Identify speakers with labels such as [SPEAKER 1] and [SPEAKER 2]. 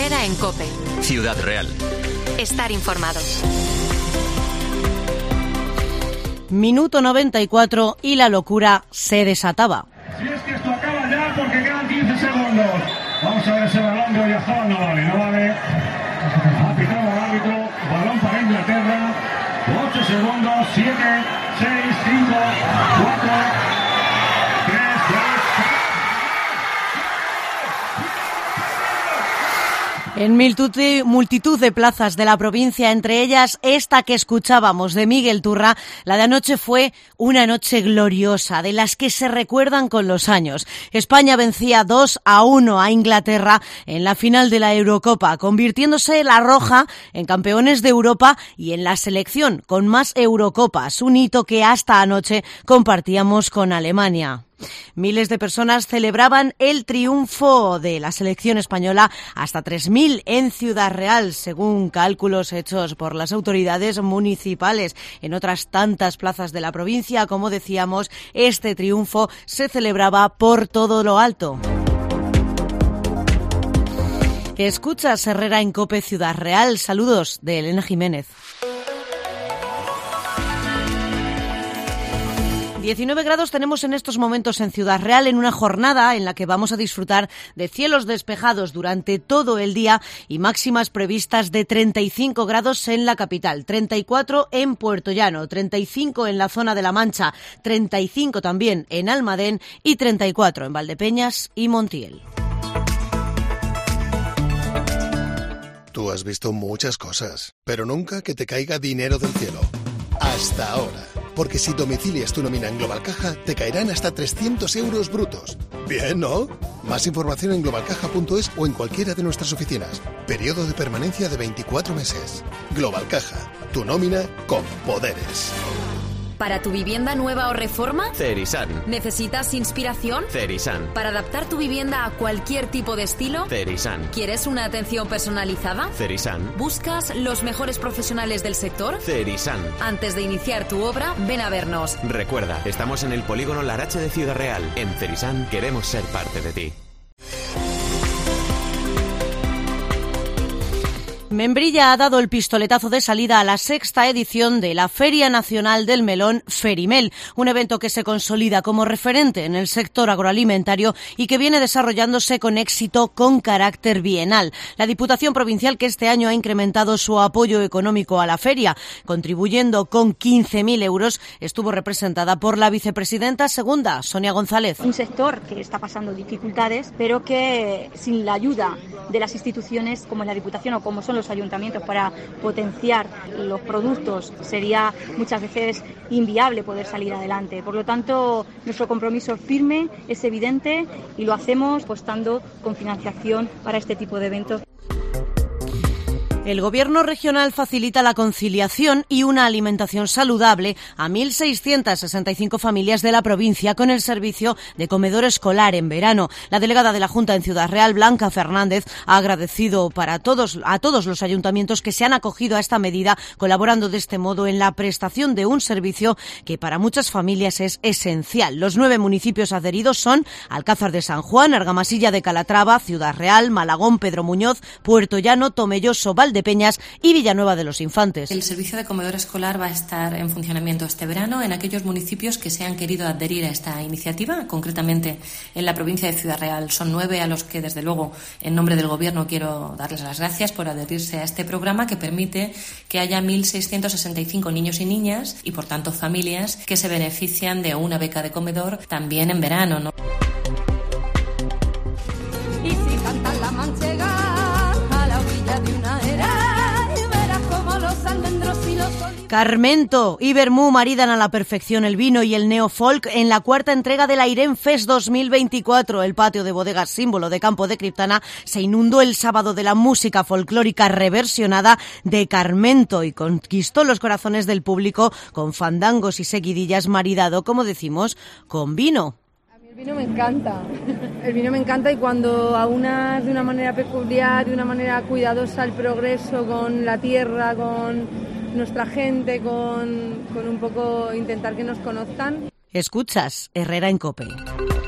[SPEAKER 1] Herrera en COPE.
[SPEAKER 2] Ciudad Real.
[SPEAKER 1] Estar informado.
[SPEAKER 3] Minuto 94 y la locura se desataba.
[SPEAKER 4] Si es que esto acaba ya porque quedan 15 segundos. Vamos a ver ese balón de Oyarzabal. No vale. Ha pitado el árbitro. Balón para Inglaterra. 8 segundos. 7, 6, 5, 4, 3, 2.
[SPEAKER 3] En multitud de plazas de la provincia, entre ellas esta que escuchábamos de Miguel Turra, la de anoche fue una noche gloriosa, de las que se recuerdan con los años. España vencía 2-1 a Inglaterra en la final de la Eurocopa, convirtiéndose la roja en campeones de Europa y en la selección con más Eurocopas, un hito que hasta anoche compartíamos con Alemania. Miles de personas celebraban el triunfo de la selección española, hasta 3.000 en Ciudad Real, según cálculos hechos por las autoridades municipales. En otras tantas plazas de la provincia, como decíamos, este triunfo se celebraba por todo lo alto. Escuchas Herrera en COPE Ciudad Real. Saludos de Elena Jiménez. 19 grados tenemos en estos momentos en Ciudad Real, en una jornada en la que vamos a disfrutar de cielos despejados durante todo el día y máximas previstas de 35 grados en la capital, 34 en Puerto Llano, 35 en la zona de La Mancha, 35 también en Almadén y 34 en Valdepeñas y Montiel.
[SPEAKER 5] Tú has visto muchas cosas, pero nunca que te caiga dinero del cielo. Hasta ahora. Porque si domicilias tu nómina en Global Caja, te caerán hasta 300 euros brutos. Bien, ¿no? Más información en globalcaja.es o en cualquiera de nuestras oficinas. Periodo de permanencia de 24 meses. Global Caja, tu nómina con poderes.
[SPEAKER 1] ¿Para tu vivienda nueva o reforma?
[SPEAKER 2] Cerisan.
[SPEAKER 1] ¿Necesitas inspiración?
[SPEAKER 2] Cerisan.
[SPEAKER 1] ¿Para adaptar tu vivienda a cualquier tipo de estilo?
[SPEAKER 2] Cerisan.
[SPEAKER 1] ¿Quieres una atención personalizada?
[SPEAKER 2] Cerisan.
[SPEAKER 1] ¿Buscas los mejores profesionales del sector?
[SPEAKER 2] Cerisan.
[SPEAKER 1] Antes de iniciar tu obra, ven a vernos.
[SPEAKER 2] Recuerda, estamos en el polígono Larache de Ciudad Real. En Cerisan queremos ser parte de ti.
[SPEAKER 3] Membrilla ha dado el pistoletazo de salida a la 6ª edición de la Feria Nacional del Melón Ferimel, un evento que se consolida como referente en el sector agroalimentario y que viene desarrollándose con éxito con carácter bienal. La Diputación Provincial, que este año ha incrementado su apoyo económico a la feria, contribuyendo con 15.000 euros, estuvo representada por la vicepresidenta segunda, Sonia González.
[SPEAKER 6] Un sector que está pasando dificultades, pero que sin la ayuda de las instituciones como la Diputación o como son los ayuntamientos para potenciar los productos sería muchas veces inviable poder salir adelante. Por lo tanto, nuestro compromiso firme es evidente y lo hacemos apostando con financiación para este tipo de eventos.
[SPEAKER 3] El Gobierno regional facilita la conciliación y una alimentación saludable a 1.665 familias de la provincia con el servicio de comedor escolar en verano. La delegada de la Junta en Ciudad Real, Blanca Fernández, ha agradecido a todos los ayuntamientos que se han acogido a esta medida, colaborando de este modo en la prestación de un servicio que para muchas familias es esencial. Los 9 municipios adheridos son Alcázar de San Juan, Argamasilla de Calatrava, Ciudad Real, Malagón, Pedro Muñoz, Puerto Llano, Tomelloso, Valdepeñas y Villanueva de los Infantes.
[SPEAKER 7] El servicio de comedor escolar va a estar en funcionamiento este verano en aquellos municipios que se han querido adherir a esta iniciativa, concretamente en la provincia de Ciudad Real. Son 9 a los que, desde luego, en nombre del Gobierno quiero darles las gracias por adherirse a este programa que permite que haya 1.665 niños y niñas y, por tanto, familias que se benefician de una beca de comedor también en verano, ¿no?
[SPEAKER 8] Y si cantan la manchega a la orilla de una era, y verás como los almendros y los olivos.
[SPEAKER 3] Carmento y Bermú maridan a la perfección el vino y el neofolk en la 4ª entrega de la Irem Fest 2024. El patio de bodegas, símbolo de Campo de Criptana, se inundó el sábado de la música folclórica reversionada de Carmento y conquistó los corazones del público con fandangos y seguidillas maridado, como decimos, con vino.
[SPEAKER 9] El vino me encanta y cuando aunas de una manera peculiar, de una manera cuidadosa el progreso con la tierra, con nuestra gente, con un poco intentar que nos conozcan.
[SPEAKER 3] Escuchas Herrera en COPE.